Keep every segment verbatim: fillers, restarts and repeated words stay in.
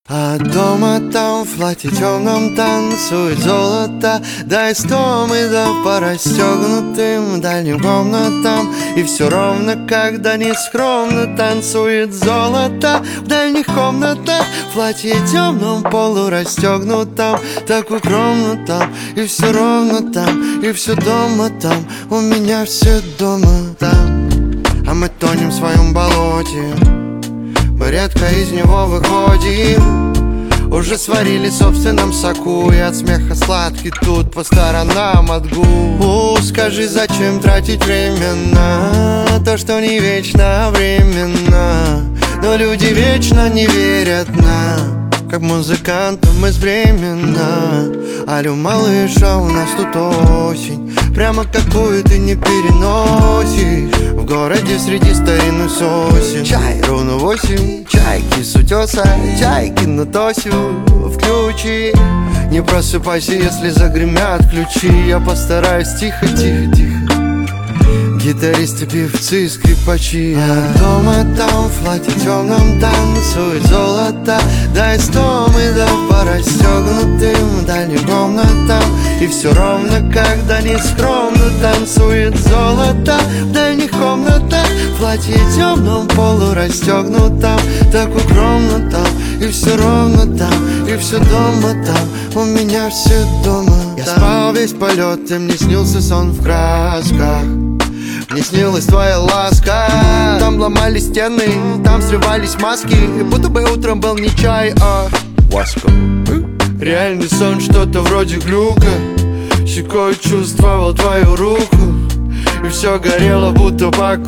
А дома там в платье темном танцует золото. Дай сто медов по расстегнутым дальним комнатам. И все ровно, когда нескромно танцует золото в дальних комнатах. В платье темном полурастегнутом, так укромно там. И все ровно там, и все дома там. У меня все дома там. А мы тонем в своем болоте, мы редко из него выходим. Уже сварили в собственном соку, и от смеха сладкий тут по сторонам от губ. Скажи, зачем тратить время на то, что не вечно временно? Но люди вечно не верят нам, как музыкантам из Бремена. Алло, малыша, у нас тут осень, прямо какую ты не переносишь. В городе среди старинных сосен. Чай ровно восемь, чайки с утеса, чайки на тосю включи. Не просыпайся, если загремят ключи. Я постараюсь тихо, тихо, тихо. Гитаристы, певцы, скрипачи. А дома там в платье темном танцует золото. Дай сто медов по расстегнутым дальним комнатам. И все ровно, когда нескромно танцует золото в дальних комнатах. В платье темном полурастегнутом, так укромно там. И все ровно там, и все дома там. У меня все дома там. Я спал весь полет, и мне снился сон в красках. Мне снилась твоя ласка. Там ломались стены, там срывались маски. И будто бы утром был не чай, а ласка. Реальный сон, что-то вроде глюка. Щекой чувствовал твою руку, и все горело будто по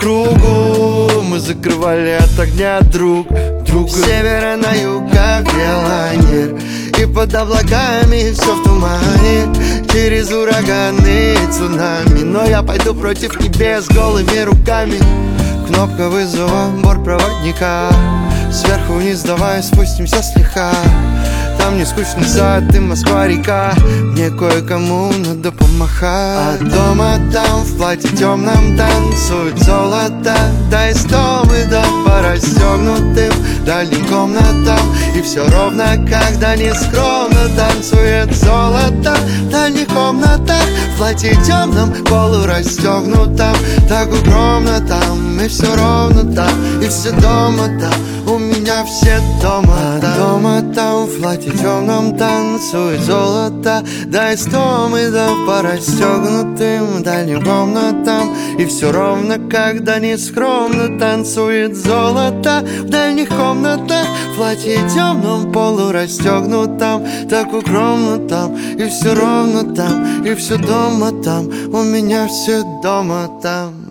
кругу. Мы закрывали от огня друг друга. С севера на юг, как велонер. И под облаками все в тумане, через ураганы и цунами. Но я пойду против небес голыми руками. Кнопка вызова бортпроводника. Сверху вниз давай спустимся слегка. Там не скучный сад и Москва-река. Мне кое-кому надо помахать. А дома там в платье темном танцует золото. Дай сто медов по расстегнутым дальним комнатам. И все ровно, когда нескромно танцует золото в дальних комнатах. В платье темном полурастегнутом, так укромно там. И все ровно там, и все дома там. У меня все дома там. А дома там в платье темном танцует золото. Дай сто медов по расстегнутым дальним комнатам. И все ровно, когда нескромно танцует золото в дальних комнатах. В платье темном полурастегнутом, так укромно там. И все ровно там, и все дома там. У меня все дома там.